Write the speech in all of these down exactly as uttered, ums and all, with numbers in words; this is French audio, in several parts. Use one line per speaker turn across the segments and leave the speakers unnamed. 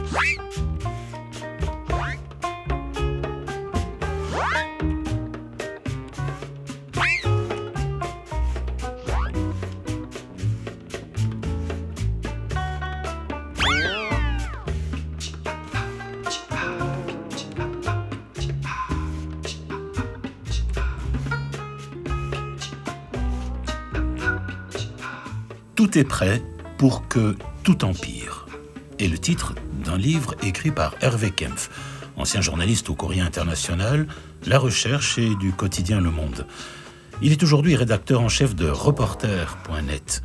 Tout est prêt pour que tout empire. Et le titre d'un livre écrit par Hervé Kempf, ancien journaliste au Courrier International, La Recherche et du quotidien Le Monde. Il est aujourd'hui rédacteur en chef de reporter point net.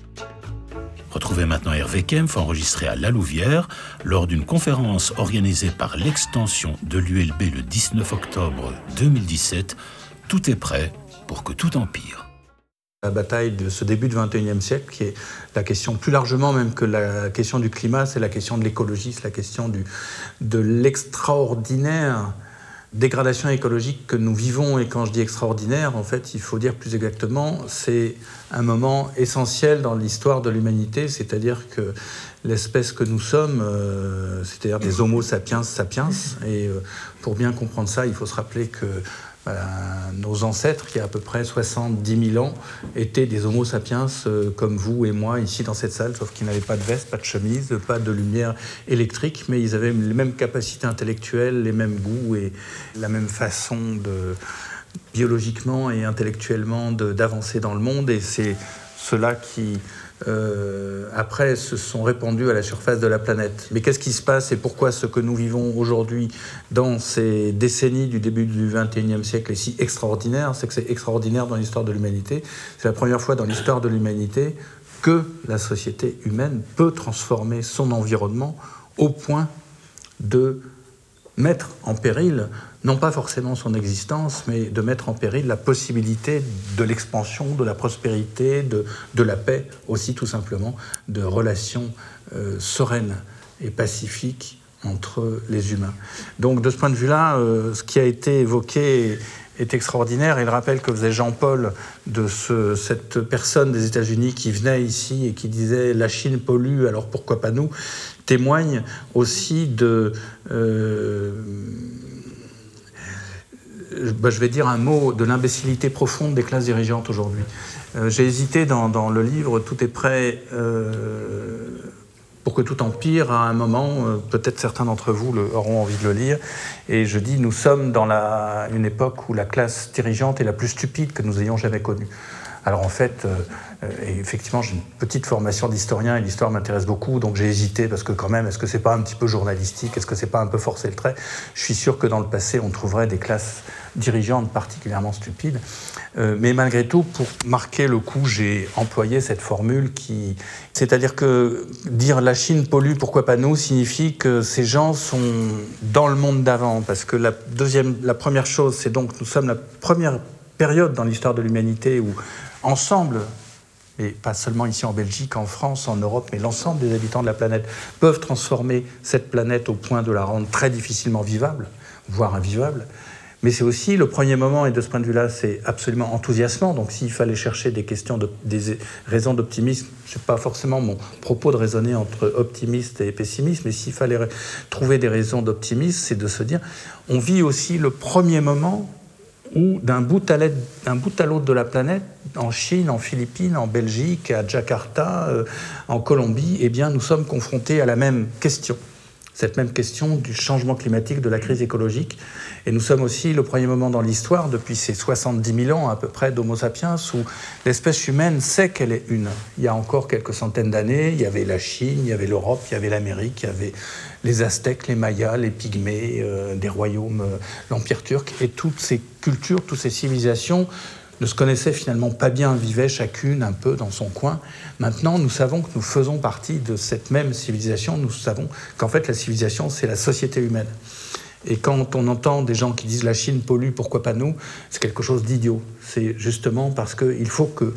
Retrouvez maintenant Hervé Kempf enregistré à La Louvière lors d'une conférence organisée par l'extension de l'U L B le dix-neuf octobre deux mille dix-sept. Tout est prêt pour que tout empire.
La bataille de ce début du vingt et unième siècle, qui est la question plus largement même que la question du climat, c'est la question de l'écologie, c'est la question du, de l'extraordinaire dégradation écologique que nous vivons. Et quand je dis extraordinaire, en fait, il faut dire plus exactement, c'est un moment essentiel dans l'histoire de l'humanité, c'est-à-dire que l'espèce que nous sommes, euh, c'est-à-dire des Homo sapiens sapiens, et euh, pour bien comprendre ça, il faut se rappeler que Voilà, nos ancêtres, qui a à peu près soixante-dix mille ans, étaient des Homo sapiens euh, comme vous et moi ici dans cette salle, sauf qu'ils n'avaient pas de veste, pas de chemise, pas de lumière électrique, mais ils avaient les mêmes capacités intellectuelles, les mêmes goûts et la même façon de, biologiquement et intellectuellement de, d'avancer dans le monde. Et c'est cela qui... Euh, après se sont répandus à la surface de la planète. Mais qu'est-ce qui se passe et pourquoi ce que nous vivons aujourd'hui dans ces décennies du début du vingt et unième siècle est si extraordinaire? C'est que c'est extraordinaire dans l'histoire de l'humanité. C'est la première fois dans l'histoire de l'humanité que la société humaine peut transformer son environnement au point de mettre en péril, non pas forcément son existence, mais de mettre en péril la possibilité de l'expansion, de la prospérité, de, de la paix aussi tout simplement, de relations euh, sereines et pacifiques entre les humains. Donc de ce point de vue-là, euh, ce qui a été évoqué est extraordinaire. Et le rappel que faisait Jean-Paul de ce, cette personne des États-Unis qui venait ici et qui disait « la Chine pollue, alors pourquoi pas nous ?» témoigne aussi de... Euh, ben je vais dire un mot de l'imbécilité profonde des classes dirigeantes aujourd'hui. Euh, j'ai hésité dans, dans le livre « Tout est prêt euh, pour que tout empire » à un moment, euh, peut-être certains d'entre vous le, auront envie de le lire, et je dis « Nous sommes dans la, une époque où la classe dirigeante est la plus stupide que nous ayons jamais connue ». Alors en fait, euh, et effectivement, j'ai une petite formation d'historien et l'histoire m'intéresse beaucoup, donc j'ai hésité parce que quand même, est-ce que c'est pas un petit peu journalistique? Est-ce que c'est pas un peu forcer le trait? Je suis sûr que dans le passé, on trouverait des classes dirigeantes particulièrement stupides. Euh, mais malgré tout, pour marquer le coup, j'ai employé cette formule qui... C'est-à-dire que dire « la Chine pollue, pourquoi pas nous » signifie que ces gens sont dans le monde d'avant. Parce que la, deuxième, la première chose, c'est donc nous sommes la première période dans l'histoire de l'humanité où ensemble, et pas seulement ici en Belgique, en France, en Europe, mais l'ensemble des habitants de la planète peuvent transformer cette planète au point de la rendre très difficilement vivable, voire invivable. Mais c'est aussi le premier moment, et de ce point de vue-là, c'est absolument enthousiasmant. Donc s'il fallait chercher des questions, de, des raisons d'optimisme, je sais pas forcément mon propos de raisonner entre optimiste et pessimiste, mais s'il fallait trouver des raisons d'optimisme, c'est de se dire, on vit aussi le premier moment où d'un bout à d'un bout à l'autre de la planète, en Chine, en Philippines, en Belgique, à Jakarta, euh, en Colombie, eh bien, nous sommes confrontés à la même question. Cette même question du changement climatique, de la crise écologique. Et nous sommes aussi le premier moment dans l'histoire, depuis ces soixante-dix mille ans à peu près d'Homo sapiens, où l'espèce humaine sait qu'elle est une. Il y a encore quelques centaines d'années, il y avait la Chine, il y avait l'Europe, il y avait l'Amérique, il y avait les Aztèques, les Mayas, les Pygmées, euh, des royaumes, euh, l'Empire turc. Et toutes ces cultures, toutes ces civilisations ne se connaissaient finalement pas bien, vivaient chacune un peu dans son coin. Maintenant, nous savons que nous faisons partie de cette même civilisation. Nous savons qu'en fait, la civilisation, c'est la société humaine. Et quand on entend des gens qui disent « la Chine pollue, pourquoi pas nous ?» c'est quelque chose d'idiot. C'est justement parce qu'il faut que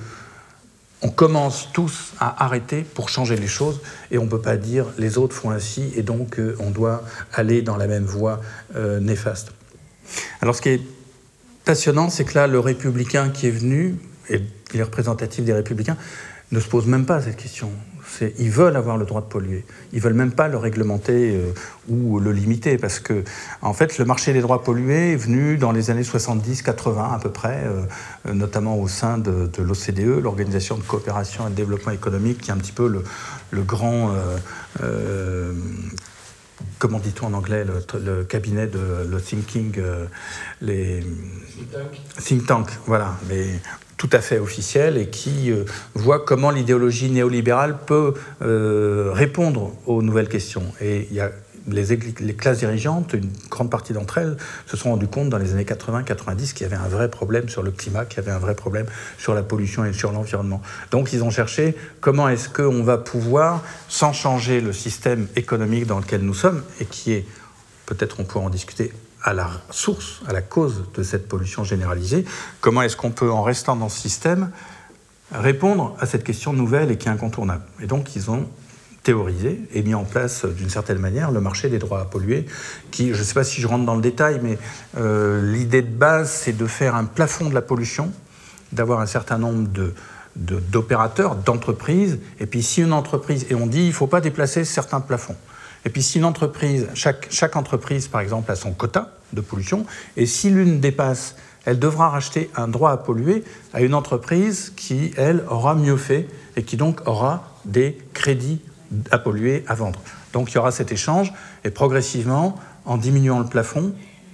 on commence tous à arrêter pour changer les choses, et on ne peut pas dire « les autres font ainsi » et donc euh, on doit aller dans la même voie euh, néfaste. Alors ce qui est passionnant, c'est que là, le républicain qui est venu, et il est représentatif des républicains, ne se pose même pas cette question. C'est, ils veulent avoir le droit de polluer. Ils ne veulent même pas le réglementer euh, ou le limiter, parce que, en fait, le marché des droits pollués est venu dans les années soixante-dix quatre-vingts à peu près, euh, notamment au sein de, de l'O C D E, l'Organisation de coopération et de développement économique, qui est un petit peu le, le grand... Euh, euh, comment dit-on en anglais, le, le cabinet de le thinking, euh, les think tank. think tank, voilà, les, tout à fait officiel, et qui euh, voit comment l'idéologie néolibérale peut euh, répondre aux nouvelles questions. Et il y a les, les classes dirigeantes, une grande partie d'entre elles se sont rendues compte dans les années quatre-vingts quatre-vingt-dix qu'il y avait un vrai problème sur le climat, qu'il y avait un vrai problème sur la pollution et sur l'environnement. Donc ils ont cherché comment est-ce qu'on va pouvoir, sans changer le système économique dans lequel nous sommes, et qui est, peut-être on pourra en discuter, à la source, à la cause de cette pollution généralisée, comment est-ce qu'on peut, en restant dans ce système, répondre à cette question nouvelle et qui est incontournable. Et donc ils ont théorisé et mis en place d'une certaine manière le marché des droits à polluer, qui, je ne sais pas si je rentre dans le détail, mais euh, l'idée de base, c'est de faire un plafond de la pollution, d'avoir un certain nombre de, de, d'opérateurs, d'entreprises, et puis si une entreprise, et on dit il ne faut pas déplacer certains plafonds, et puis si une entreprise, chaque, chaque entreprise par exemple a son quota de pollution, et si l'une dépasse, elle devra racheter un droit à polluer à une entreprise qui, elle, aura mieux fait, et qui donc aura des crédits à polluer, à vendre. Donc il y aura cet échange, et progressivement, en diminuant le plafond,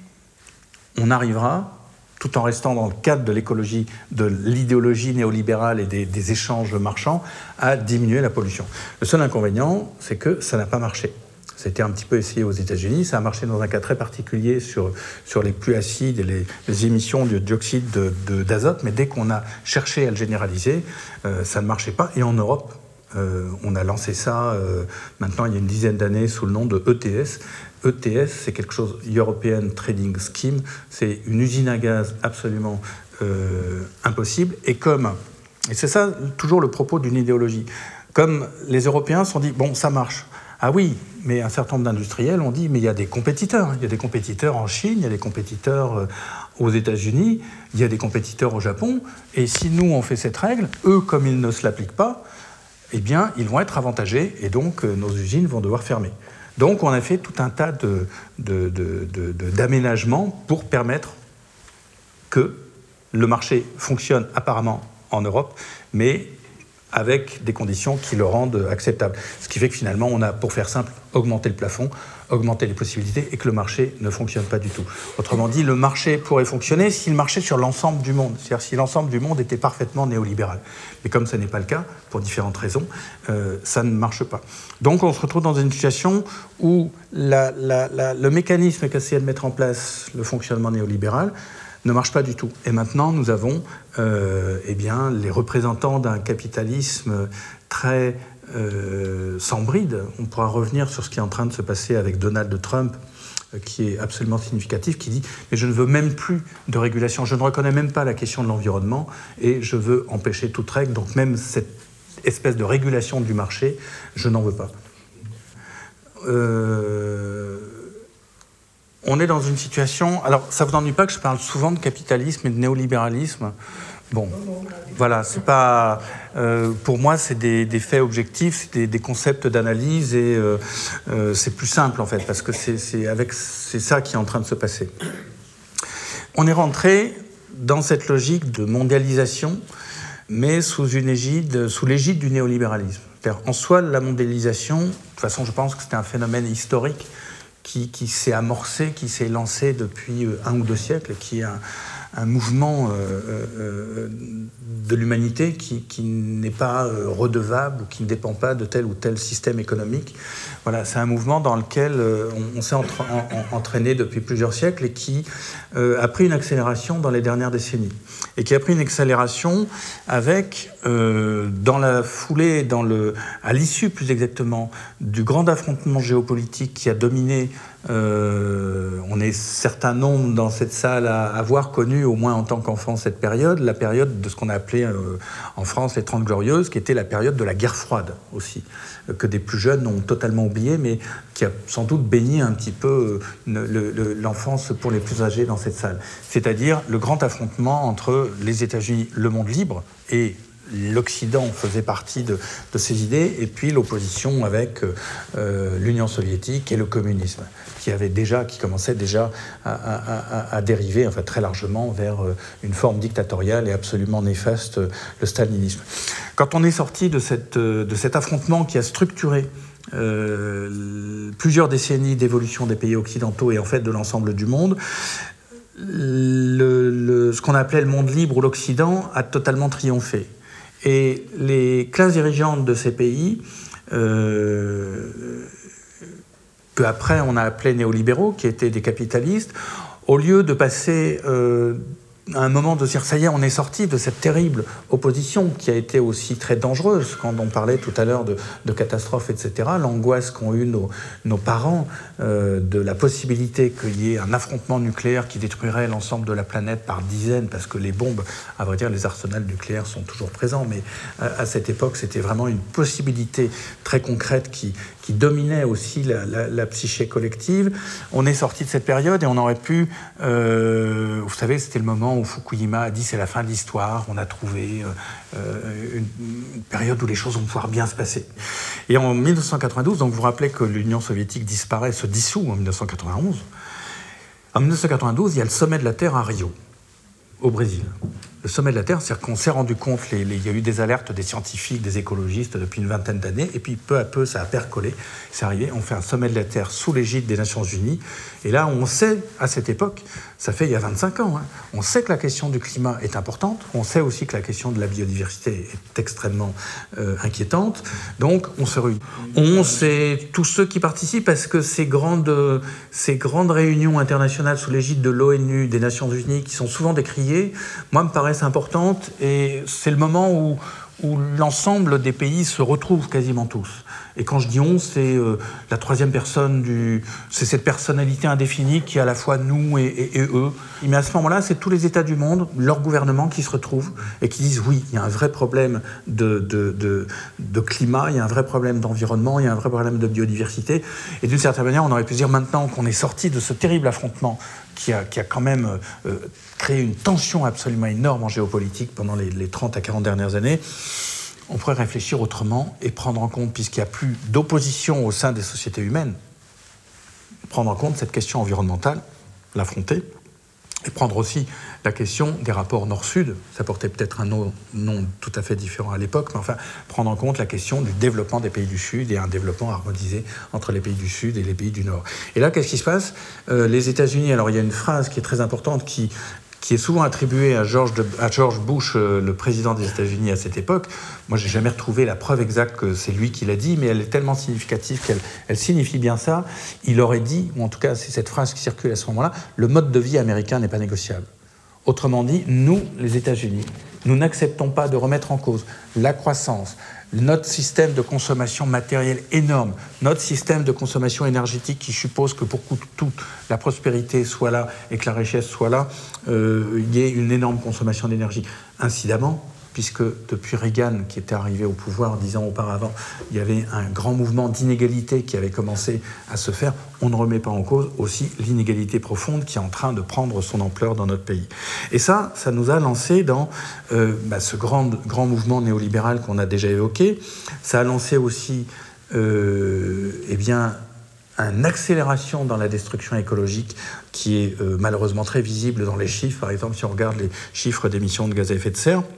on arrivera, tout en restant dans le cadre de l'écologie, de l'idéologie néolibérale et des, des échanges marchands, à diminuer la pollution. Le seul inconvénient, c'est que ça n'a pas marché. C'était un petit peu essayé aux États-Unis, ça a marché dans un cas très particulier sur, sur les pluies acides et les, les émissions de dioxyde de, de, d'azote, mais dès qu'on a cherché à le généraliser, euh, ça ne marchait pas, et en Europe, Euh, on a lancé ça euh, maintenant il y a une dizaine d'années sous le nom de E T S. E T S, c'est quelque chose, European Trading Scheme, c'est une usine à gaz absolument euh, impossible. Et comme, et c'est ça toujours le propos d'une idéologie, comme les Européens se sont dit, bon, ça marche. Ah oui, mais un certain nombre d'industriels ont dit, mais il y a des compétiteurs. Il y a des compétiteurs en Chine, il y a des compétiteurs aux États-Unis, il y a des compétiteurs au Japon. Et si nous, on fait cette règle, eux, comme ils ne se l'appliquent pas, eh bien, ils vont être avantagés et donc euh, nos usines vont devoir fermer. Donc, on a fait tout un tas de, de, de, de, de, d'aménagements pour permettre que le marché fonctionne apparemment en Europe, mais avec des conditions qui le rendent acceptable. Ce qui fait que finalement, on a, pour faire simple, augmenté le plafond, augmenté les possibilités et que le marché ne fonctionne pas du tout. Autrement dit, le marché pourrait fonctionner s'il marchait sur l'ensemble du monde, c'est-à-dire si l'ensemble du monde était parfaitement néolibéral. Mais comme ce n'est pas le cas, pour différentes raisons, euh, ça ne marche pas. Donc on se retrouve dans une situation où la, la, la, le mécanisme qu'essayait de mettre en place le fonctionnement néolibéral ne marche pas du tout. Et maintenant, nous avons euh, eh bien, les représentants d'un capitalisme très euh, sans bride. On pourra revenir sur ce qui est en train de se passer avec Donald Trump, euh, qui est absolument significatif, qui dit « mais je ne veux même plus de régulation, je ne reconnais même pas la question de l'environnement et je veux empêcher toute règle, donc même cette espèce de régulation du marché, je n'en veux pas. Euh... » On est dans une situation... Alors, ça ne vous ennuie pas que je parle souvent de capitalisme et de néolibéralisme. Bon, voilà, c'est pas... Euh, pour moi, c'est des, des faits objectifs, c'est des, des concepts d'analyse, et euh, euh, c'est plus simple, en fait, parce que c'est, c'est, avec, c'est ça qui est en train de se passer. On est rentré dans cette logique de mondialisation, mais sous une égide, sous l'égide du néolibéralisme. C'est-à-dire, en soi, la mondialisation, de toute façon, je pense que c'était un phénomène historique Qui, qui s'est amorcé, qui s'est lancé depuis un ou deux siècles, et qui est un, un mouvement euh, euh, de l'humanité qui, qui n'est pas euh, redevable ou qui ne dépend pas de tel ou tel système économique. Voilà, c'est un mouvement dans lequel euh, on, on s'est entra- en, en, entraîné depuis plusieurs siècles et qui euh, a pris une accélération dans les dernières décennies. Et qui a pris une accélération avec, euh, dans la foulée, dans le, à l'issue plus exactement, du grand affrontement géopolitique qui a dominé, euh, on est certain nombre dans cette salle à avoir connu, au moins en tant qu'enfant, cette période, la période de ce qu'on a appelé euh, en France les Trente Glorieuses, qui était la période de la guerre froide aussi, euh, que des plus jeunes ont totalement oublié, mais qui a sans doute baigné un petit peu euh, le, le, l'enfance pour les plus âgés dans cette salle. C'est-à-dire le grand affrontement entre les États-Unis, le monde libre, et l'Occident faisait partie de, de ces idées, et puis l'opposition avec euh, l'Union soviétique et le communisme, qui avait déjà, qui commençait déjà à, à, à dériver, enfin très largement, vers une forme dictatoriale et absolument néfaste, le stalinisme. Quand on est sorti de, cette, de cet affrontement qui a structuré euh, plusieurs décennies d'évolution des pays occidentaux et en fait de l'ensemble du monde, le, le, ce qu'on appelait le monde libre ou l'Occident a totalement triomphé. Et les classes dirigeantes de ces pays, euh, peu après on a appelé néolibéraux, qui étaient des capitalistes, au lieu de passer euh, à un moment de dire ça y est, on est sorti de cette terrible opposition qui a été aussi très dangereuse quand on parlait tout à l'heure de, de catastrophes, et cetera. L'angoisse qu'ont eu nos, nos parents euh, de la possibilité qu'il y ait un affrontement nucléaire qui détruirait l'ensemble de la planète par dizaines, parce que les bombes, à vrai dire, les arsenals nucléaires sont toujours présents, mais à, à cette époque, c'était vraiment une possibilité très concrète qui, qui dominait aussi la, la, la psyché collective. On est sorti de cette période et on aurait pu, euh, vous savez, c'était le moment où Fukuyama a dit c'est la fin de l'histoire, on a trouvé euh, une, une période où les choses vont pouvoir bien se passer. Et en mille neuf cent quatre-vingt-douze, donc vous vous rappelez que l'Union soviétique disparaît, se dissout en mille neuf cent quatre-vingt-onze. En mille neuf cent quatre-vingt-douze, il y a le sommet de la Terre à Rio, au Brésil. Le sommet de la Terre, c'est-à-dire qu'on s'est rendu compte, les, les, il y a eu des alertes des scientifiques, des écologistes depuis une vingtaine d'années, et puis peu à peu, ça a percolé, c'est arrivé, on fait un sommet de la Terre sous l'égide des Nations Unies, et là, on sait, à cette époque, ça fait il y a vingt-cinq ans, hein, on sait que la question du climat est importante, on sait aussi que la question de la biodiversité est extrêmement euh, inquiétante, donc on se réunit. On, c'est tous ceux qui participent, parce que ces grandes, ces grandes réunions internationales sous l'égide de l'ONU, des Nations Unies, qui sont souvent décriées, moi, me paraissent importante, et c'est le moment où, où l'ensemble des pays se retrouvent quasiment tous. Et quand je dis on, c'est euh, la troisième personne du... C'est cette personnalité indéfinie qui est à la fois nous et, et, et eux. Mais à ce moment-là, c'est tous les États du monde, leurs gouvernements qui se retrouvent et qui disent oui, il y a un vrai problème de, de, de, de climat, il y a un vrai problème d'environnement, il y a un vrai problème de biodiversité. Et d'une certaine manière, on aurait pu dire maintenant qu'on est sorti de ce terrible affrontement qui a, qui a quand même euh, créé une tension absolument énorme en géopolitique pendant les, les trente à quarante dernières années, on pourrait réfléchir autrement et prendre en compte, puisqu'il n'y a plus d'opposition au sein des sociétés humaines, prendre en compte cette question environnementale, l'affronter, et prendre aussi la question des rapports nord-sud, ça portait peut-être un nom, nom tout à fait différent à l'époque, mais enfin, prendre en compte la question du développement des pays du Sud et un développement harmonisé entre les pays du Sud et les pays du Nord. Et là, qu'est-ce qui se passe ? euh, Les États-Unis, alors il y a une phrase qui est très importante, qui... qui est souvent attribué à George, de, à George Bush, euh, le président des États-Unis à cette époque. Moi, j'ai jamais retrouvé la preuve exacte que c'est lui qui l'a dit, mais elle est tellement significative qu'elle elle signifie bien ça. Il aurait dit, ou en tout cas, c'est cette phrase qui circule à ce moment-là, le mode de vie américain n'est pas négociable. Autrement dit, nous, les États-Unis, nous n'acceptons pas de remettre en cause la croissance, notre système de consommation matérielle énorme, notre système de consommation énergétique qui suppose que pour que toute la prospérité soit là et que la richesse soit là, euh, il y ait une énorme consommation d'énergie. Incidemment, puisque depuis Reagan, qui était arrivé au pouvoir dix ans auparavant, il y avait un grand mouvement d'inégalité qui avait commencé à se faire, on ne remet pas en cause aussi l'inégalité profonde qui est en train de prendre son ampleur dans notre pays. Et ça, ça nous a lancé dans euh, bah, ce grand, grand mouvement néolibéral qu'on a déjà évoqué. Ça a lancé aussi euh, eh bien, une accélération dans la destruction écologique qui est euh, malheureusement très visible dans les chiffres. Par exemple, si on regarde les chiffres d'émissions de gaz à effet de serre,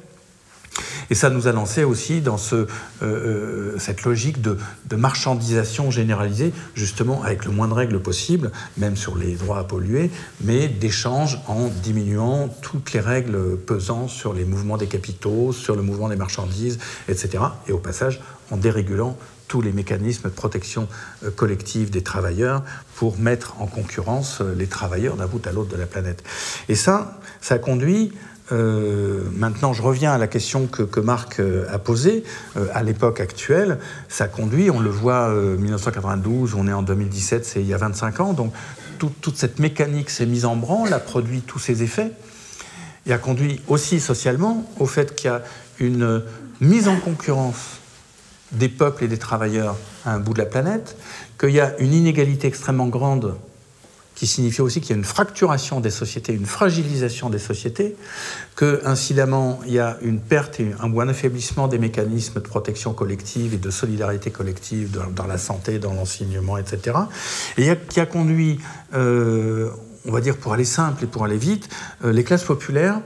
et ça nous a lancé aussi dans ce, euh, cette logique de, de marchandisation généralisée, justement avec le moins de règles possible, même sur les droits à polluer, mais d'échange en diminuant toutes les règles pesant sur les mouvements des capitaux, sur le mouvement des marchandises, et cetera. Et au passage, en dérégulant tous les mécanismes de protection collective des travailleurs pour mettre en concurrence les travailleurs d'un bout à l'autre de la planète. Et ça, ça a conduit... Euh, maintenant, je reviens à la question que, que Marc euh, a posée. Euh, à l'époque actuelle, ça conduit, on le voit, euh, mille neuf cent quatre-vingt-douze, on est en deux mille dix-sept, c'est il y a vingt-cinq ans, donc tout, toute cette mécanique s'est mise en branle, a produit tous ces effets, et a conduit aussi socialement au fait qu'il y a une mise en concurrence des peuples et des travailleurs à un bout de la planète, qu'il y a une inégalité extrêmement grande qui signifie aussi qu'il y a une fracturation des sociétés, une fragilisation des sociétés, que, incidemment, il y a une perte et un, ou un affaiblissement des mécanismes de protection collective et de solidarité collective dans, dans la santé, dans l'enseignement, et cetera. Et qui a conduit, euh, on va dire pour aller simple et pour aller vite, euh, les classes populaires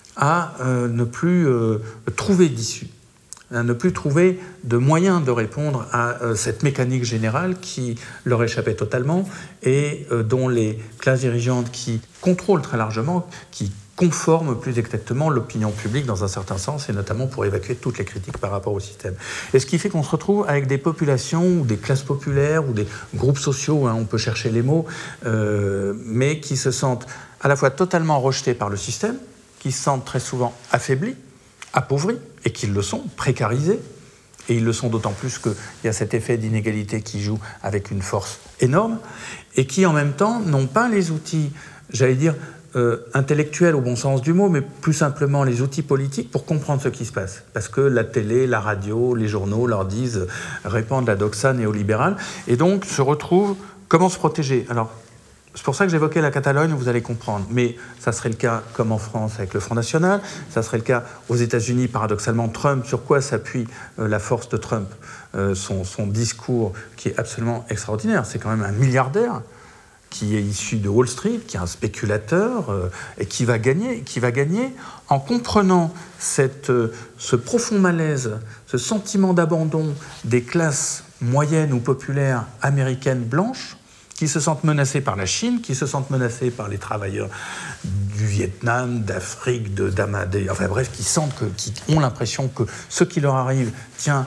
à euh, ne plus euh, trouver d'issue, à ne plus trouver de moyens de répondre à euh, cette mécanique générale qui leur échappait totalement et euh, dont les classes dirigeantes qui contrôlent très largement, qui conforment plus exactement l'opinion publique dans un certain sens, et notamment pour évacuer toutes les critiques par rapport au système. Et ce qui fait qu'on se retrouve avec des populations, ou des classes populaires, ou des groupes sociaux, hein, on peut chercher les mots, euh, mais qui se sentent à la fois totalement rejetés par le système, qui se sentent très souvent affaiblis, appauvris, et qu'ils le sont, précarisés, et ils le sont d'autant plus qu'il y a cet effet d'inégalité qui joue avec une force énorme, et qui en même temps n'ont pas les outils, j'allais dire, euh, intellectuels au bon sens du mot, mais plus simplement les outils politiques pour comprendre ce qui se passe. Parce que la télé, la radio, les journaux leur disent, euh, répandent la doxa néolibérale, et donc se retrouvent, comment se protéger ? Alors, c'est pour ça que j'évoquais la Catalogne, vous allez comprendre. Mais ça serait le cas comme en France avec le Front National, ça serait le cas aux États-Unis, paradoxalement, Trump. Sur quoi s'appuie euh, la force de Trump ? euh, son, son discours qui est absolument extraordinaire. C'est quand même un milliardaire qui est issu de Wall Street, qui est un spéculateur, euh, et qui va gagner, qui va gagner en comprenant cette, euh, ce profond malaise, ce sentiment d'abandon des classes moyennes ou populaires américaines blanches, qui se sentent menacés par la Chine, qui se sentent menacés par les travailleurs du Vietnam, d'Afrique, de, d'Amadé, enfin bref, qui sentent que, qui ont l'impression que ce qui leur arrive tient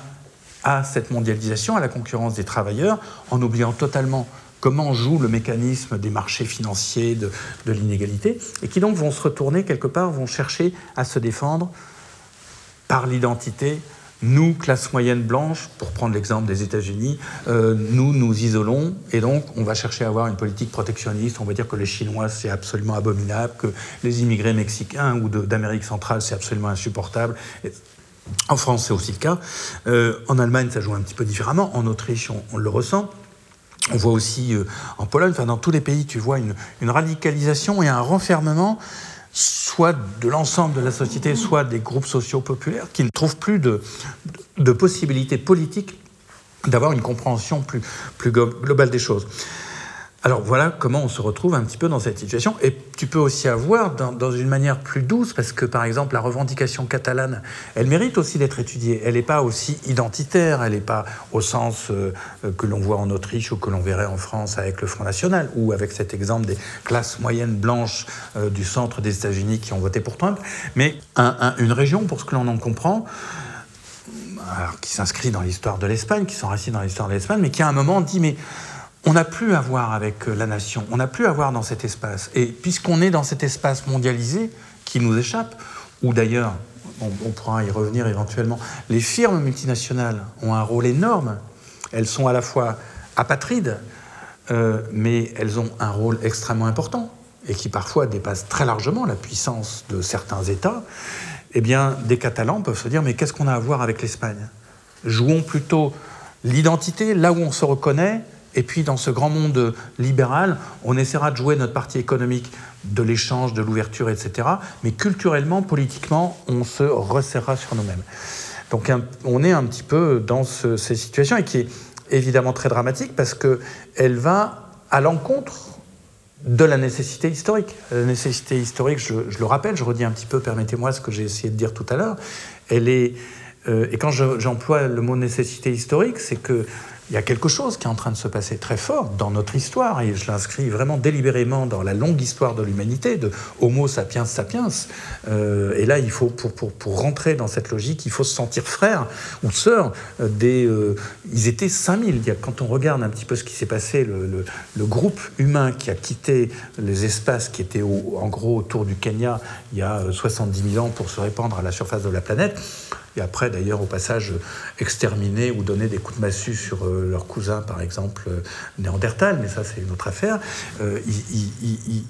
à cette mondialisation, à la concurrence des travailleurs, en oubliant totalement comment joue le mécanisme des marchés financiers, de, de l'inégalité, et qui donc vont se retourner quelque part, vont chercher à se défendre par l'identité. Nous, classe moyenne blanche, pour prendre l'exemple des États-Unis, euh, nous nous isolons et donc on va chercher à avoir une politique protectionniste. On va dire que les Chinois, c'est absolument abominable, que les immigrés mexicains ou de, d'Amérique centrale, c'est absolument insupportable. Et en France, c'est aussi le cas. Euh, en Allemagne, ça joue un petit peu différemment. En Autriche, on, on le ressent. On voit aussi euh, en Pologne, enfin dans tous les pays, tu vois une, une radicalisation et un renfermement, soit de l'ensemble de la société, soit des groupes sociaux populaires, qui ne trouvent plus de, de, de possibilités politiques d'avoir une compréhension plus, plus globale des choses. Alors voilà comment on se retrouve un petit peu dans cette situation. Et tu peux aussi avoir dans, dans une manière plus douce, parce que par exemple la revendication catalane, elle mérite aussi d'être étudiée. Elle n'est pas aussi identitaire, elle n'est pas au sens euh, que l'on voit en Autriche ou que l'on verrait en France avec le Front National, ou avec cet exemple des classes moyennes blanches euh, du centre des États-Unis qui ont voté pour Trump, mais un, un, une région, pour ce que l'on en comprend, alors, qui s'inscrit dans l'histoire de l'Espagne, qui s'enracine dans l'histoire de l'Espagne, mais qui à un moment dit mais on n'a plus à voir avec la nation, on n'a plus à voir dans cet espace. Et puisqu'on est dans cet espace mondialisé qui nous échappe, où d'ailleurs, on, on pourra y revenir éventuellement, les firmes multinationales ont un rôle énorme. Elles sont à la fois apatrides, euh, mais elles ont un rôle extrêmement important, et qui parfois dépasse très largement la puissance de certains États. Eh bien, des Catalans peuvent se dire, mais qu'est-ce qu'on a à voir avec l'Espagne ? Jouons plutôt l'identité, là où on se reconnaît. Et puis, dans ce grand monde libéral, on essaiera de jouer notre partie économique de l'échange, de l'ouverture, et cetera. Mais culturellement, politiquement, on se resserrera sur nous-mêmes. Donc, un, on est un petit peu dans ce, ces situations, et qui est évidemment très dramatique, parce qu'elle va à l'encontre de la nécessité historique. La nécessité historique, je, je le rappelle, je redis un petit peu, permettez-moi ce que j'ai essayé de dire tout à l'heure, elle est... Euh, et quand je, j'emploie le mot nécessité historique, c'est que il y a quelque chose qui est en train de se passer très fort dans notre histoire, et je l'inscris vraiment délibérément dans la longue histoire de l'humanité, de Homo sapiens sapiens. Euh, et là, il faut, pour, pour, pour rentrer dans cette logique, il faut se sentir frère ou sœur des... Euh, ils étaient cinq mille. Il y a, quand on regarde un petit peu ce qui s'est passé, le, le, le groupe humain qui a quitté les espaces qui étaient au, en gros autour du Kenya il y a soixante-dix mille ans pour se répandre à la surface de la planète, et après, d'ailleurs, au passage, exterminer ou donner des coups de massue sur euh, leurs cousins, par exemple, euh, Néandertal, mais ça, c'est une autre affaire. Euh, il, il, il, il...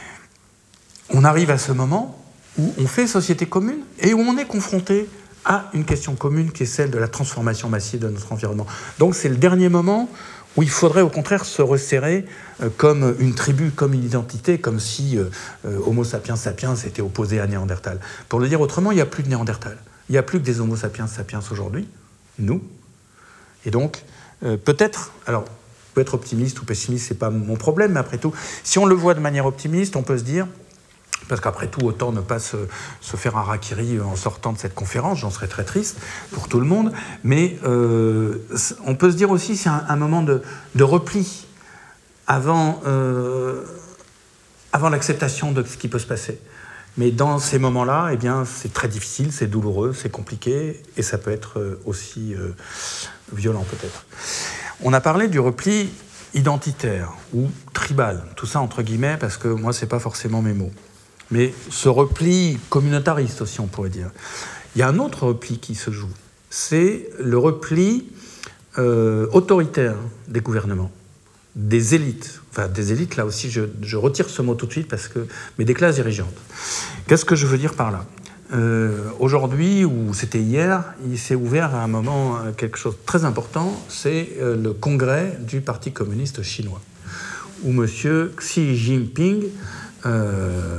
On arrive à ce moment où on fait société commune et où on est confronté à une question commune qui est celle de la transformation massive de notre environnement. Donc, c'est le dernier moment où il faudrait au contraire se resserrer euh, comme une tribu, comme une identité, comme si euh, euh, Homo sapiens sapiens était opposé à Néandertal. Pour le dire autrement, il n'y a plus de Néandertal. Il n'y a plus que des Homo sapiens sapiens aujourd'hui, nous. Et donc, euh, peut-être, alors, peut être optimiste ou pessimiste, ce n'est pas mon problème, mais après tout, si on le voit de manière optimiste, on peut se dire, parce qu'après tout, autant ne pas se, se faire un harakiri en sortant de cette conférence, j'en serais très triste pour tout le monde, mais euh, on peut se dire aussi que c'est un, un moment de, de repli avant, euh, avant l'acceptation de ce qui peut se passer. Mais dans ces moments-là, eh bien, c'est très difficile, c'est douloureux, c'est compliqué, et ça peut être aussi euh, violent peut-être. On a parlé du repli identitaire ou tribal, tout ça entre guillemets, parce que moi, ce n'est pas forcément mes mots. Mais ce repli communautariste aussi, on pourrait dire. Il y a un autre repli qui se joue, c'est le repli euh, autoritaire des gouvernements, des élites. Enfin, des élites, là aussi, je, je retire ce mot tout de suite, parce que, mais des classes dirigeantes. Qu'est-ce que je veux dire par là ? Euh, aujourd'hui, ou c'était hier, il s'est ouvert à un moment quelque chose de très important, c'est euh, le congrès du Parti communiste chinois, où M. Xi Jinping euh,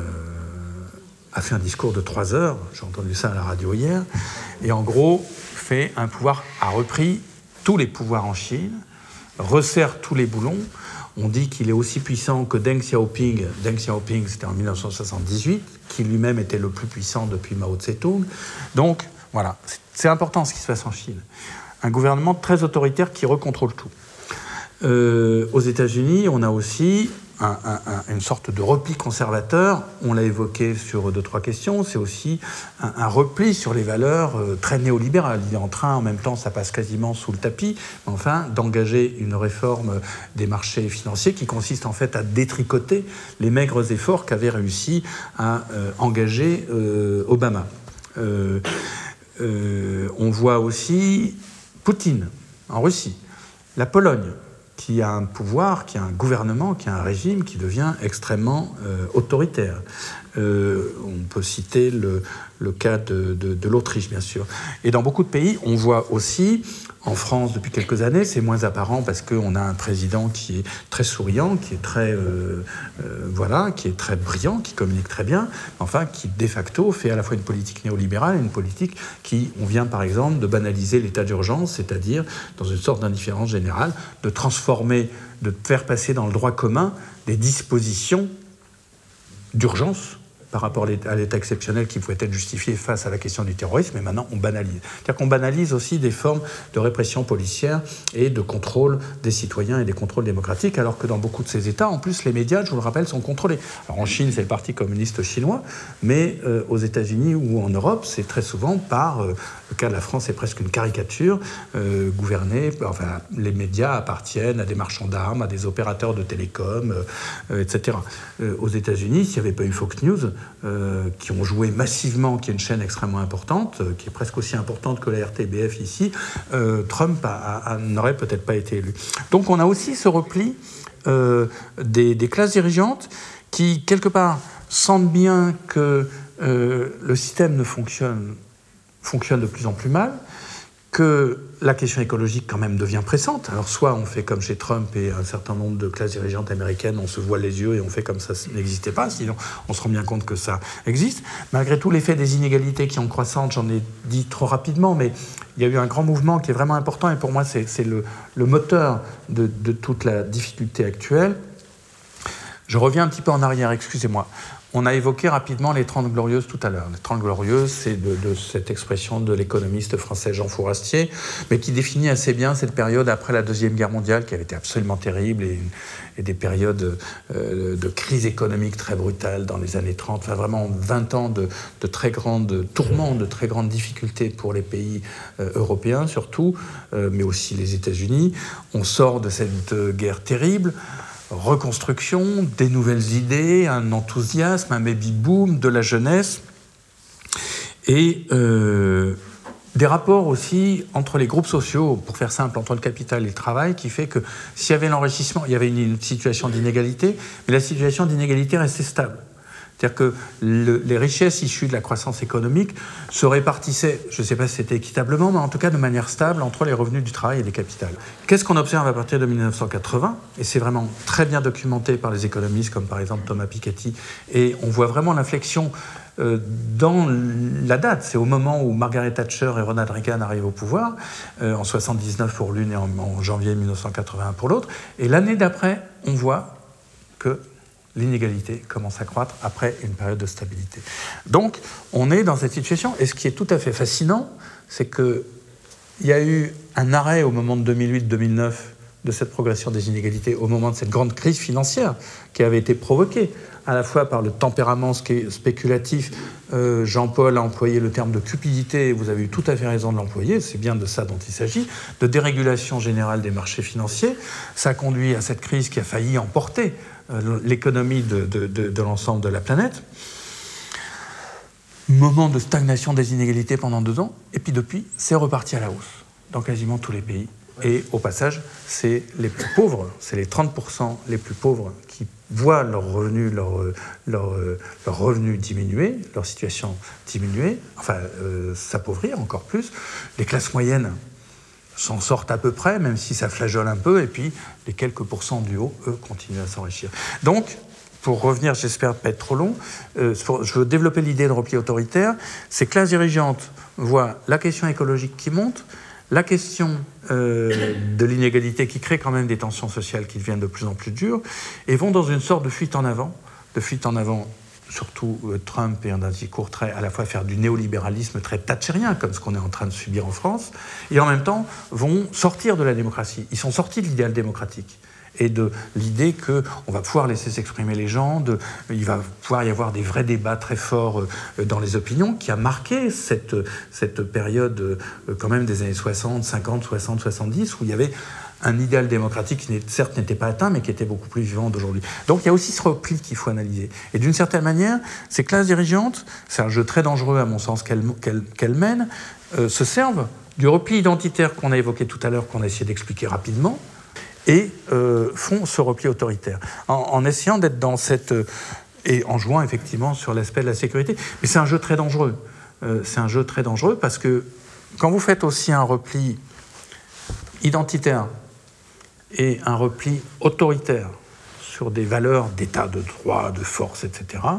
a fait un discours de trois heures, j'ai entendu ça à la radio hier, et en gros, fait un pouvoir, a repris tous les pouvoirs en Chine, resserre tous les boulons. On dit qu'il est aussi puissant que Deng Xiaoping. Deng Xiaoping, c'était en dix-neuf cent soixante-dix-huit, qui lui-même était le plus puissant depuis Mao Tse-tung. Donc, voilà, c'est important ce qui se passe en Chine. Un gouvernement très autoritaire qui recontrôle tout. Euh, aux États-Unis, on a aussi un, un, un, une sorte de repli conservateur. On l'a évoqué sur deux, trois questions. C'est aussi un, un repli sur les valeurs euh, très néolibérales. Il est en train, en même temps, ça passe quasiment sous le tapis, mais enfin, d'engager une réforme des marchés financiers qui consiste en fait à détricoter les maigres efforts qu'avait réussi à euh, engager euh, Obama. Euh, euh, on voit aussi Poutine en Russie, la Pologne, qui a un pouvoir, qui a un gouvernement, qui a un régime qui devient extrêmement euh, autoritaire. Euh, on peut citer le, le cas de, de, de l'Autriche, bien sûr. Et dans beaucoup de pays, on voit aussi, en France depuis quelques années, c'est moins apparent parce qu'on a un président qui est très souriant, qui est très, euh, euh, voilà, qui est très brillant, qui communique très bien, enfin, qui de facto fait à la fois une politique néolibérale et une politique qui, on vient par exemple de banaliser l'état d'urgence, c'est-à-dire dans une sorte d'indifférence générale, de transformer, de faire passer dans le droit commun des dispositions d'urgence par rapport à l'état exceptionnel qui pouvait être justifié face à la question du terrorisme, et maintenant on banalise. C'est-à-dire qu'on banalise aussi des formes de répression policière et de contrôle des citoyens et des contrôles démocratiques, alors que dans beaucoup de ces États, en plus, les médias, je vous le rappelle, sont contrôlés. Alors en Chine, c'est le Parti communiste chinois, mais euh, aux États-Unis ou en Europe, c'est très souvent par, euh, le cas de la France, c'est presque une caricature, euh, gouvernée, enfin, les médias appartiennent à des marchands d'armes, à des opérateurs de télécom, euh, euh, et cetera. Euh, aux États-Unis, s'il n'y avait pas eu Fox News, Euh, qui ont joué massivement, qui est une chaîne extrêmement importante, euh, qui est presque aussi importante que la R T B F ici, euh, Trump a, a, a, n'aurait peut-être pas été élu. Donc on a aussi ce repli euh, des, des classes dirigeantes qui, quelque part, sentent bien que euh, le système ne fonctionne, fonctionne de plus en plus mal, que la question écologique quand même devient pressante. Alors soit on fait comme chez Trump et un certain nombre de classes dirigeantes américaines, on se voile les yeux et on fait comme ça n'existait pas, sinon on se rend bien compte que ça existe. Malgré tout, l'effet des inégalités qui sont croissantes, j'en ai dit trop rapidement, mais il y a eu un grand mouvement qui est vraiment important et pour moi c'est, c'est le, le moteur de, de toute la difficulté actuelle. Je reviens un petit peu en arrière, excusez-moi. On a évoqué rapidement les Trente Glorieuses tout à l'heure. Les Trente Glorieuses, c'est de, de cette expression de l'économiste français Jean Fourastier, mais qui définit assez bien cette période après la Deuxième Guerre mondiale, qui avait été absolument terrible, et, et des périodes euh, de crise économique très brutale dans les années trente, enfin vraiment vingt ans de, de très grandes tourments, de très grandes difficultés pour les pays euh, européens surtout, euh, mais aussi les États-Unis. On sort de cette euh, guerre terrible, reconstruction, des nouvelles idées, un enthousiasme, un baby-boom, de la jeunesse et euh, des rapports aussi entre les groupes sociaux, pour faire simple, entre le capital et le travail, qui fait que s'il y avait l'enrichissement, il y avait une, une situation d'inégalité, mais la situation d'inégalité restait stable. C'est-à-dire que le, les richesses issues de la croissance économique se répartissaient, je ne sais pas si c'était équitablement, mais en tout cas de manière stable entre les revenus du travail et des capitales. Qu'est-ce qu'on observe à partir de mille neuf cent quatre-vingts ? Et c'est vraiment très bien documenté par les économistes comme par exemple Thomas Piketty. Et on voit vraiment l'inflexion euh, dans la date. C'est au moment où Margaret Thatcher et Ronald Reagan arrivent au pouvoir, euh, en soixante-dix-neuf pour l'une et en, en janvier mille neuf cent quatre-vingt-un pour l'autre. Et l'année d'après, on voit que l'inégalité commence à croître après une période de stabilité. Donc, on est dans cette situation. Et ce qui est tout à fait fascinant, c'est qu'il y a eu un arrêt au moment de deux mille huit deux mille neuf de cette progression des inégalités, au moment de cette grande crise financière qui avait été provoquée à la fois par le tempérament spéculatif. Euh, Jean-Paul a employé le terme de cupidité, et vous avez eu tout à fait raison de l'employer, c'est bien de ça dont il s'agit, de dérégulation générale des marchés financiers. Ça a conduit à cette crise qui a failli emporter l'économie de, de, de, de l'ensemble de la planète. Moment de stagnation des inégalités pendant deux ans, et puis depuis, c'est reparti à la hausse dans quasiment tous les pays. Et au passage, c'est les plus pauvres, c'est les trente pour cent les plus pauvres qui voient leurs revenus, leur, leur, leur revenus diminuer, leur situation diminuer, enfin euh, s'appauvrir encore plus. Les classes moyennes s'en sortent à peu près, même si ça flageole un peu, et puis les quelques pourcents du haut, eux, continuent à s'enrichir. Donc, pour revenir, j'espère pas être trop long, euh, je veux développer l'idée de repli autoritaire. Ces classes dirigeantes voient la question écologique qui monte, la question euh, de l'inégalité qui crée quand même des tensions sociales qui deviennent de plus en plus dures, et vont dans une sorte de fuite en avant, de fuite en avant surtout euh, Trump et un discours très, à la fois faire du néolibéralisme très thatchérien, comme ce qu'on est en train de subir en France, et en même temps vont sortir de la démocratie. Ils sont sortis de l'idéal démocratique et de l'idée qu'on va pouvoir laisser s'exprimer les gens, de, il va pouvoir y avoir des vrais débats très forts euh, dans les opinions, qui a marqué cette, cette période euh, quand même des années soixante, cinquante, soixante, soixante-dix, où il y avait un idéal démocratique qui, certes, n'était pas atteint, mais qui était beaucoup plus vivant d'aujourd'hui. Donc il y a aussi ce repli qu'il faut analyser. Et d'une certaine manière, ces classes dirigeantes, c'est un jeu très dangereux à mon sens qu'elles qu'elles, qu'elles mènent, euh, se servent du repli identitaire qu'on a évoqué tout à l'heure, qu'on a essayé d'expliquer rapidement, et euh, font ce repli autoritaire, en, en essayant d'être dans cette... Euh, et en jouant effectivement sur l'aspect de la sécurité. Mais c'est un jeu très dangereux. Euh, c'est un jeu très dangereux parce que quand vous faites aussi un repli identitaire et un repli autoritaire sur des valeurs d'état de droit, de force, et cetera,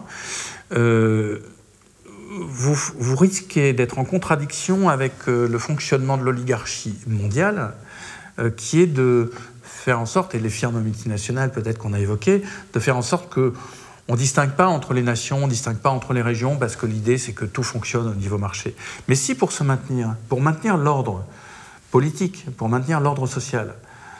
euh, vous, vous risquez d'être en contradiction avec euh, le fonctionnement de l'oligarchie mondiale, euh, qui est de faire en sorte, et les firmes multinationales peut-être qu'on a évoquées, de faire en sorte qu'on ne distingue pas entre les nations, on ne distingue pas entre les régions, parce que l'idée c'est que tout fonctionne au niveau marché. Mais si pour se maintenir, pour maintenir l'ordre politique, pour maintenir l'ordre social,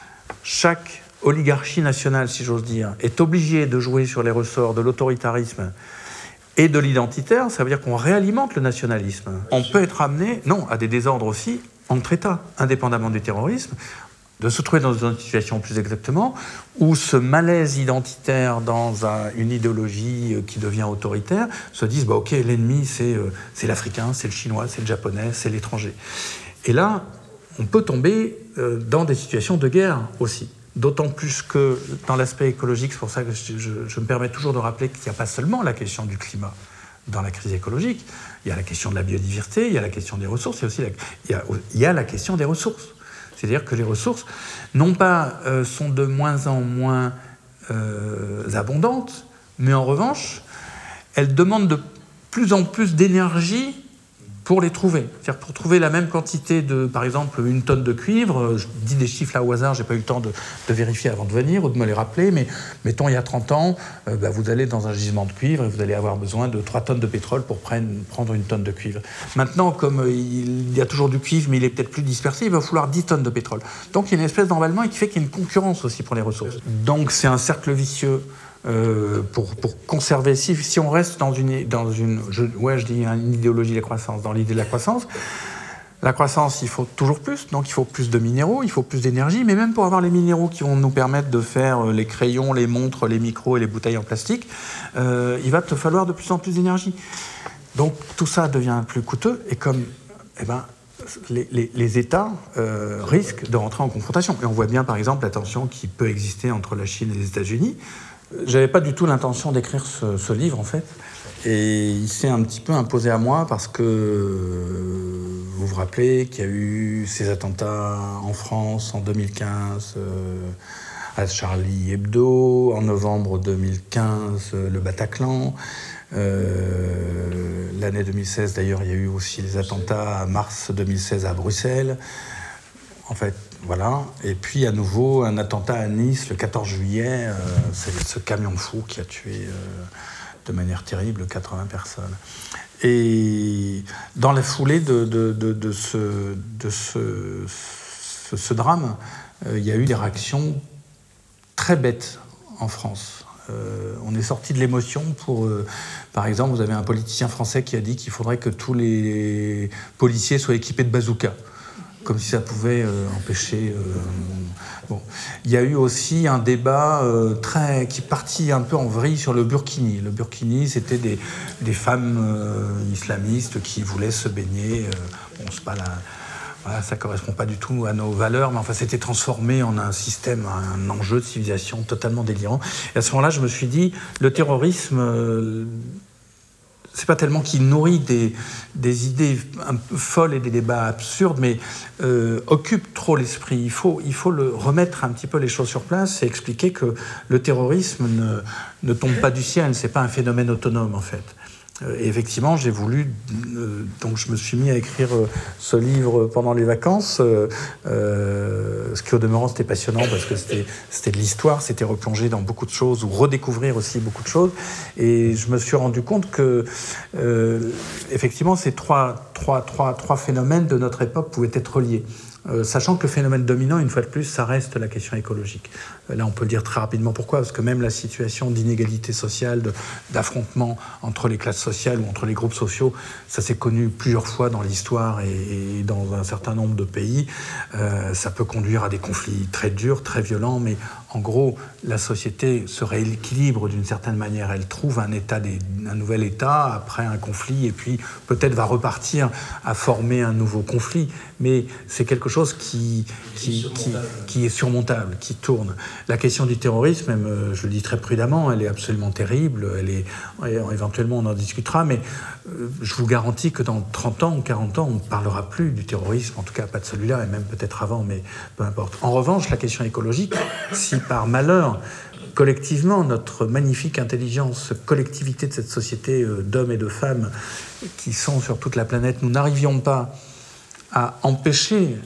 chaque oligarchie nationale, si j'ose dire, est obligée de jouer sur les ressorts de l'autoritarisme et de l'identitaire, ça veut dire qu'on réalimente le nationalisme. On peut être amené, non, à des désordres aussi entre États, indépendamment du terrorisme, de se trouver dans une situation plus exactement où ce malaise identitaire dans un, une idéologie qui devient autoritaire se disent bah, « ok, l'ennemi, c'est, euh, c'est l'Africain, c'est le Chinois, c'est le Japonais, c'est l'étranger ». Et là, on peut tomber euh, dans des situations de guerre aussi. D'autant plus que dans l'aspect écologique, c'est pour ça que je, je, je me permets toujours de rappeler qu'il n'y a pas seulement la question du climat dans la crise écologique, il y a la question de la biodiversité, il y a la question des ressources, il y a aussi la, il y a, il y a la question des ressources. C'est-à-dire que les ressources, non pas euh, sont de moins en moins euh, abondantes, mais en revanche, elles demandent de plus en plus d'énergie pour les trouver. C'est-à-dire pour trouver la même quantité de, par exemple, une tonne de cuivre, je dis des chiffres là au hasard, j'ai pas eu le temps de, de vérifier avant de venir ou de me les rappeler, mais mettons il y a trente ans, euh, bah, vous allez dans un gisement de cuivre et vous allez avoir besoin de trois tonnes de pétrole pour prendre, prendre une tonne de cuivre. Maintenant, comme euh, il y a toujours du cuivre, mais il est peut-être plus dispersé, il va falloir dix tonnes de pétrole. Donc il y a une espèce d'emballement et qui fait qu'il y a une concurrence aussi pour les ressources. Donc c'est un cercle vicieux. Euh, pour, pour conserver, si, si on reste dans une, dans une je, ouais, je dis une idéologie de la croissance, dans l'idée de la croissance, la croissance, il faut toujours plus, donc il faut plus de minéraux, il faut plus d'énergie, mais même pour avoir les minéraux qui vont nous permettre de faire les crayons, les montres, les micros et les bouteilles en plastique, euh, il va te falloir de plus en plus d'énergie. Donc tout ça devient plus coûteux, et comme eh ben, les, les, les États euh, risquent de rentrer en confrontation. Et on voit bien, par exemple, la tension qui peut exister entre la Chine et les États-Unis, j'avais pas du tout l'intention d'écrire ce, ce livre, en fait. Et il s'est un petit peu imposé à moi parce que vous vous rappelez qu'il y a eu ces attentats en France en deux mille quinze, euh, à Charlie Hebdo, en novembre deux mille quinze, euh, le Bataclan. Euh, l'année deux mille seize, d'ailleurs, il y a eu aussi les attentats à mars deux mille seize à Bruxelles. En fait, voilà. Et puis, à nouveau, un attentat à Nice le quatorze juillet. Euh, c'est ce camion fou qui a tué euh, de manière terrible quatre-vingts personnes. Et dans la foulée de, de, de, de, ce, de ce, ce, ce drame, euh, il y a eu des réactions très bêtes en France. Euh, on est sorti de l'émotion pour... Euh, par exemple, vous avez un politicien français qui a dit qu'il faudrait que tous les policiers soient équipés de bazookas, comme si ça pouvait euh, empêcher... Euh, bon. Il y a eu aussi un débat euh, très, qui partit un peu en vrille sur le burkini. Le burkini, c'était des, des femmes euh, islamistes qui voulaient se baigner. Euh, bon, c'est pas la... Voilà, ça ne correspond pas du tout à nos valeurs, mais enfin, c'était transformé en un système, un enjeu de civilisation totalement délirant. Et à ce moment-là, je me suis dit, le terrorisme, euh, c'est pas tellement qu'il nourrit des, des idées un peu folles et des débats absurdes, mais euh, occupe trop l'esprit. Il faut, il faut le remettre un petit peu les choses sur place et expliquer que le terrorisme ne, ne tombe pas du ciel, c'est pas un phénomène autonome, en fait. Et effectivement, j'ai voulu... Euh, donc je me suis mis à écrire euh, ce livre pendant les vacances, euh, euh, ce qui au demeurant c'était passionnant parce que c'était, c'était de l'histoire, c'était replonger dans beaucoup de choses ou redécouvrir aussi beaucoup de choses. Et je me suis rendu compte que, euh, effectivement, ces trois, trois, trois, trois phénomènes de notre époque pouvaient être reliés. Euh, sachant que le phénomène dominant, une fois de plus, ça reste la question écologique. Euh, là, on peut le dire très rapidement pourquoi, parce que même la situation d'inégalité sociale, de, d'affrontement entre les classes sociales ou entre les groupes sociaux, ça s'est connu plusieurs fois dans l'histoire et, et dans un certain nombre de pays. Euh, ça peut conduire à des conflits très durs, très violents, mais en gros, la société se rééquilibre d'une certaine manière. Elle trouve un, état des, un nouvel état après un conflit et puis peut-être va repartir à former un nouveau conflit. Mais c'est quelque chose qui, qui, qui, qui est surmontable, qui tourne. La question du terrorisme, même, je le dis très prudemment, elle est absolument terrible. Elle est, éventuellement, on en discutera, mais je vous garantis que dans trente ans ou quarante ans, on ne parlera plus du terrorisme, en tout cas pas de celui-là, et même peut-être avant, mais peu importe. En revanche, la question écologique, si par malheur, collectivement, notre magnifique intelligence, collectivité de cette société d'hommes et de femmes qui sont sur toute la planète, nous n'arrivions pas à empêcher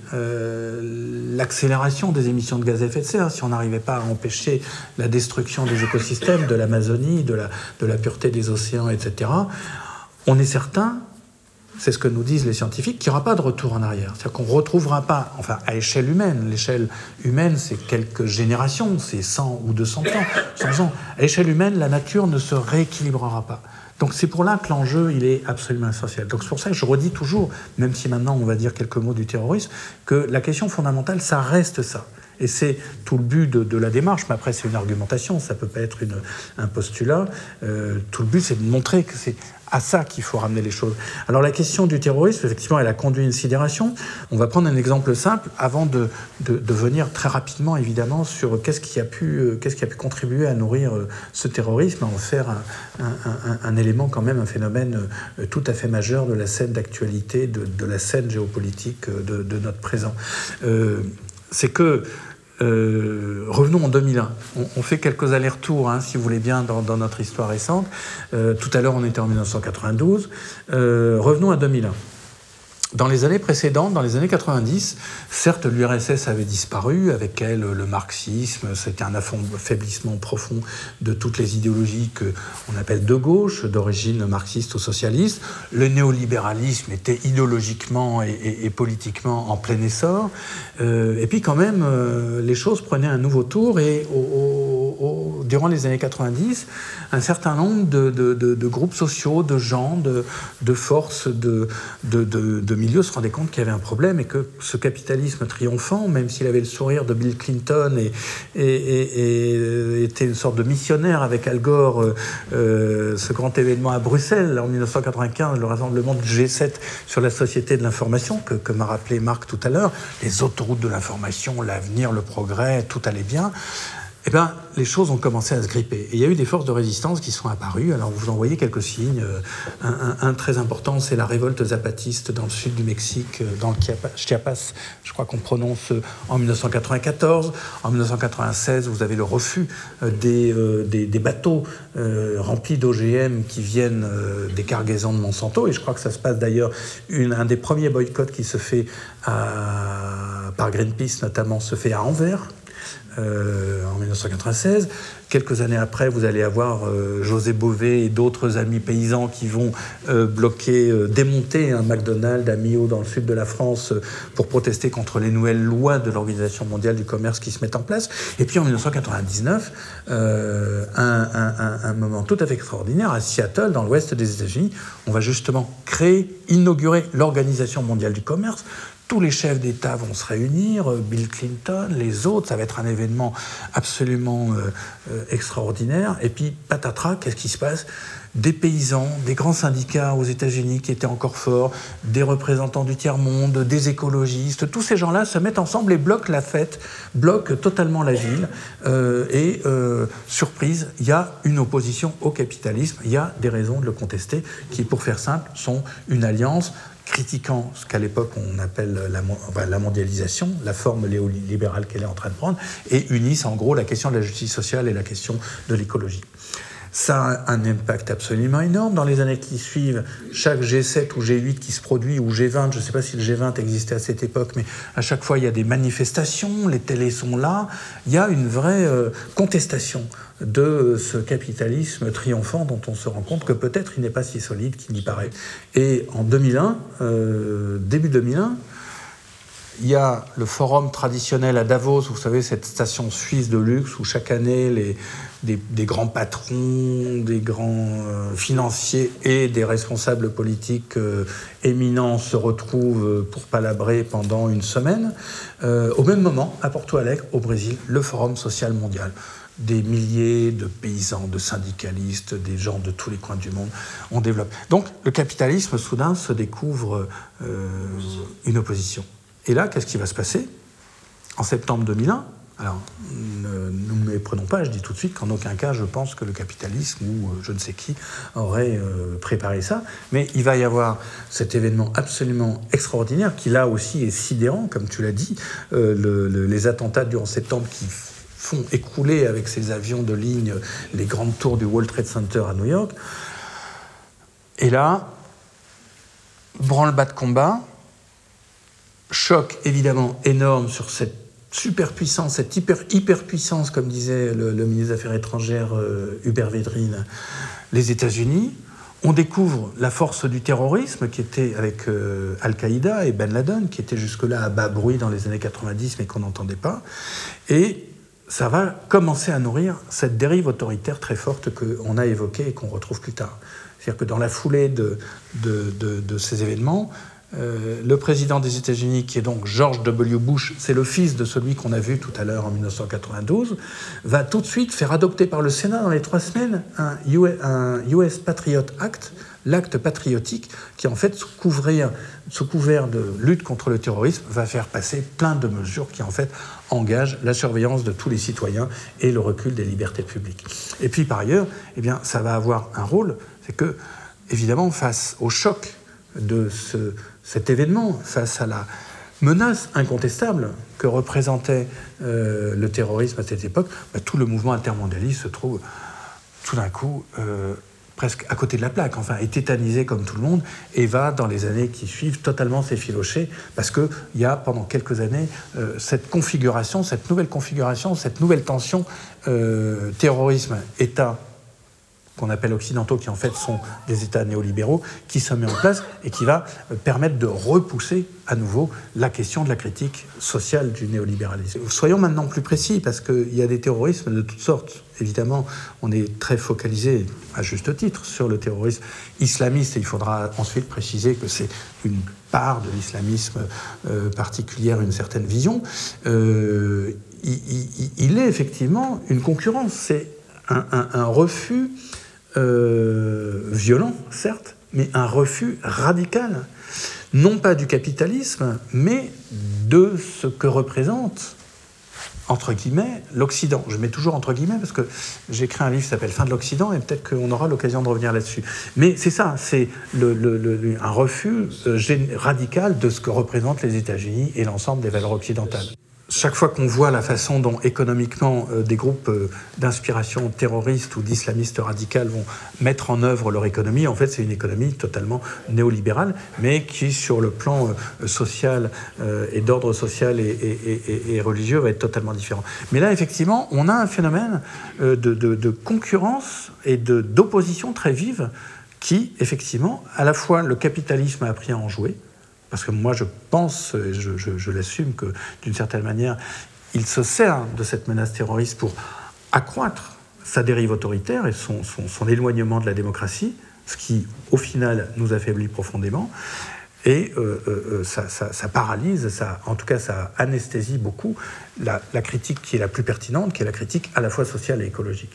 euh, l'accélération des émissions de gaz à effet de serre, si on n'arrivait pas à empêcher la destruction des écosystèmes, de l'Amazonie, de la, de la pureté des océans, et cetera, on est certain, c'est ce que nous disent les scientifiques, qu'il n'y aura pas de retour en arrière. C'est-à-dire qu'on ne retrouvera pas, enfin à échelle humaine, l'échelle humaine c'est quelques générations, c'est cent ou deux cents ans, cent ans. À échelle humaine, la nature ne se rééquilibrera pas. Donc c'est pour là que l'enjeu, il est absolument essentiel. Donc c'est pour ça que je redis toujours, même si maintenant on va dire quelques mots du terrorisme, que la question fondamentale, ça reste ça. Et c'est tout le but de, de la démarche, mais après c'est une argumentation, ça peut pas être une, un postulat. Euh, tout le but c'est de montrer que c'est à ça qu'il faut ramener les choses. Alors la question du terrorisme, effectivement, elle a conduit une sidération. On va prendre un exemple simple avant de, de, de venir très rapidement, évidemment, sur qu'est-ce qui a pu, qu'est-ce qui a pu contribuer à nourrir ce terrorisme, à en faire un, un, un, un élément quand même, un phénomène tout à fait majeur de la scène d'actualité, de, de la scène géopolitique de, de notre présent. Euh, c'est que Euh, revenons en deux mille un. On, on fait quelques allers-retours, hein, si vous voulez bien, dans, dans notre histoire récente. Euh, tout à l'heure, on était en dix-neuf cent quatre-vingt-douze. Euh, revenons à deux mille un. Dans les années précédentes, dans les années quatre-vingt-dix, certes, l'U R S S avait disparu, avec elle le marxisme, c'était un affaiblissement profond de toutes les idéologies qu'on appelle de gauche, d'origine marxiste ou socialiste. Le néolibéralisme était idéologiquement et, et, et politiquement en plein essor. Euh, et puis quand même, euh, les choses prenaient un nouveau tour et au, au, au, durant les années quatre-vingt-dix, un certain nombre de, de, de, de groupes sociaux, de gens, de, de forces, de, de, de, de milieu se rendait compte qu'il y avait un problème et que ce capitalisme triomphant, même s'il avait le sourire de Bill Clinton et, et, et, et était une sorte de missionnaire avec Al Gore, euh, ce grand événement à Bruxelles en dix-neuf cent quatre-vingt-quinze, le rassemblement du G sept sur la société de l'information, que, que m'a rappelé Marc tout à l'heure, les autoroutes de l'information, l'avenir, le progrès, tout allait bien. eh bien, les choses ont commencé à se gripper. Et il y a eu des forces de résistance qui sont apparues. Alors, vous en voyez quelques signes. Un, un, un très important, c'est la révolte zapatiste dans le sud du Mexique, dans le Chiapas, je crois qu'on prononce, en mille neuf cent quatre-vingt-quatorze. En mille neuf cent quatre-vingt-seize, vous avez le refus des, euh, des, des bateaux euh, remplis d'O G M qui viennent euh, des cargaisons de Monsanto. Et je crois que ça se passe d'ailleurs, une, un des premiers boycotts qui se fait à, par Greenpeace, notamment, se fait à Anvers. Euh, en mille neuf cent quatre-vingt-seize. Quelques années après, vous allez avoir euh, José Bové et d'autres amis paysans qui vont euh, bloquer, euh, démonter un McDonald's à Millau dans le sud de la France euh, pour protester contre les nouvelles lois de l'Organisation mondiale du commerce qui se mettent en place. Et puis en mille neuf cent quatre-vingt-dix-neuf, euh, un, un, un, un moment tout à fait extraordinaire, à Seattle, dans l'ouest des États-Unis, on va justement créer, inaugurer l'Organisation mondiale du commerce. Tous les chefs d'État vont se réunir, Bill Clinton, les autres, ça va être un événement absolument euh, euh, extraordinaire. Et puis, patatras, qu'est-ce qui se passe ? Des paysans, des grands syndicats aux États-Unis qui étaient encore forts, des représentants du tiers-monde, des écologistes, tous ces gens-là se mettent ensemble et bloquent la fête, bloquent totalement la ville. Euh, et, euh, surprise, il y a une opposition au capitalisme, il y a des raisons de le contester, qui, pour faire simple, sont une alliance critiquant ce qu'à l'époque on appelle la, enfin, la mondialisation, la forme néolibérale qu'elle est en train de prendre, et unissent en gros la question de la justice sociale et la question de l'écologie. Ça a un impact absolument énorme. Dans les années qui suivent, chaque G sept ou G huit qui se produit, ou G vingt, je ne sais pas si le G vingt existait à cette époque, mais à chaque fois il y a des manifestations, les télés sont là, il y a une vraie euh, contestation de ce capitalisme triomphant dont on se rend compte que peut-être il n'est pas si solide qu'il n'y paraît. Et en deux mille un, euh, début deux mille un, il y a le forum traditionnel à Davos, vous savez, cette station suisse de luxe où chaque année les, des, des grands patrons, des grands euh, financiers et des responsables politiques euh, éminents se retrouvent pour palabrer pendant une semaine. Euh, au même moment, à Porto Alegre, au Brésil, le Forum social mondial. Des milliers de paysans, de syndicalistes, des gens de tous les coins du monde, on développe. Donc le capitalisme, soudain, se découvre euh, une opposition. Et là, qu'est-ce qui va se passer ? En septembre deux mille un, alors ne nous méprenons pas, je dis tout de suite qu'en aucun cas je pense que le capitalisme ou euh, je ne sais qui aurait euh, préparé ça, mais il va y avoir cet événement absolument extraordinaire qui là aussi est sidérant, comme tu l'as dit, euh, le, le, les attentats du onze septembre qui font écrouler avec ces avions de ligne les grandes tours du World Trade Center à New York. Et là, branle-bas de combat, choc évidemment énorme sur cette superpuissance, cette hyper, hyperpuissance, comme disait le, le ministre des Affaires étrangères euh, Hubert Védrine, les États-Unis. On découvre la force du terrorisme qui était avec euh, Al-Qaïda et Ben Laden, qui était jusque-là à bas bruit dans les années quatre-vingt-dix, mais qu'on n'entendait pas. Et ça va commencer à nourrir cette dérive autoritaire très forte qu'on a évoquée et qu'on retrouve plus tard. C'est-à-dire que dans la foulée de, de, de, de ces événements, Euh, le président des États-Unis, qui est donc George W. Bush, c'est le fils de celui qu'on a vu tout à l'heure en mille neuf cent quatre-vingt-douze, va tout de suite faire adopter par le Sénat dans les trois semaines un U S, un U S Patriot Act, l'acte patriotique, qui en fait, sous couvert, sous couvert de lutte contre le terrorisme, va faire passer plein de mesures qui en fait engagent la surveillance de tous les citoyens et le recul des libertés publiques. Et puis par ailleurs, eh bien, ça va avoir un rôle, c'est que, évidemment, face au choc de ce, cet événement, face à la menace incontestable que représentait euh, le terrorisme à cette époque, bah, tout le mouvement intermondialiste se trouve tout d'un coup euh, presque à côté de la plaque, enfin est tétanisé comme tout le monde et va dans les années qui suivent totalement s'effilocher parce qu'il y a pendant quelques années euh, cette configuration, cette nouvelle configuration, cette nouvelle tension euh, terrorisme-État qu'on appelle occidentaux, qui en fait sont des États néolibéraux, qui se met en place et qui va permettre de repousser à nouveau la question de la critique sociale du néolibéralisme. Soyons maintenant plus précis, parce qu'il y a des terrorismes de toutes sortes. Évidemment, on est très focalisé, à juste titre, sur le terrorisme islamiste, et il faudra ensuite préciser que c'est une part de l'islamisme euh, particulière, une certaine vision. Euh, il, il, il est effectivement une concurrence, c'est un, un, un refus Euh, violent, certes, mais un refus radical, non pas du capitalisme, mais de ce que représente entre guillemets, l'Occident. Je mets toujours entre guillemets parce que j'ai écrit un livre qui s'appelle « Fin de l'Occident » et peut-être qu'on aura l'occasion de revenir là-dessus. Mais c'est ça, c'est le, le, le, un refus radical de ce que représentent les États-Unis et l'ensemble des valeurs occidentales. Chaque fois qu'on voit la façon dont économiquement euh, des groupes euh, d'inspiration terroriste ou d'islamistes radicales vont mettre en œuvre leur économie, en fait c'est une économie totalement néolibérale, mais qui sur le plan euh, social euh, et d'ordre social et, et, et, et religieux va être totalement différent. Mais là effectivement on a un phénomène euh, de, de, de concurrence et de, d'opposition très vive qui effectivement à la fois le capitalisme a appris à en jouer. Parce que moi, je pense, et je, je, je l'assume, que d'une certaine manière, il se sert de cette menace terroriste pour accroître sa dérive autoritaire et son, son, son éloignement de la démocratie, ce qui, au final, nous affaiblit profondément. Et euh, euh, ça, ça, ça paralyse, ça, en tout cas, ça anesthésie beaucoup la, la critique qui est la plus pertinente, qui est la critique à la fois sociale et écologique.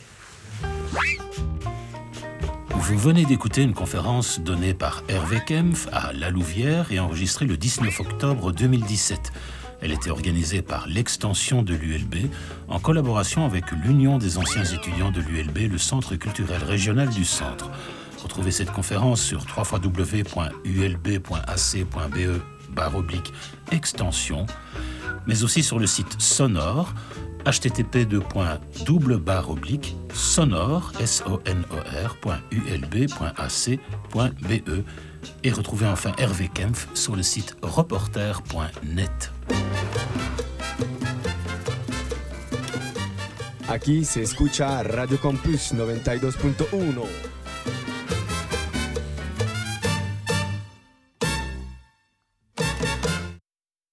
Vous venez d'écouter une conférence donnée par Hervé Kempf à La Louvière et enregistrée le dix-neuf octobre deux mille dix-sept. Elle était organisée par l'extension de l'U L B en collaboration avec l'Union des anciens étudiants de l'U L B, le Centre culturel régional du Centre. Retrouvez cette conférence sur w w w point u l b point a c point b e barre oblique extension, mais aussi sur le site Sonore, h t t p deux double barre oblique sonore s o n o r point u l b point a c point b e et retrouvez enfin Hervé Kempf sur le site reporter point net.
Aquí se escucha Radio Campus noventa y dos punto uno.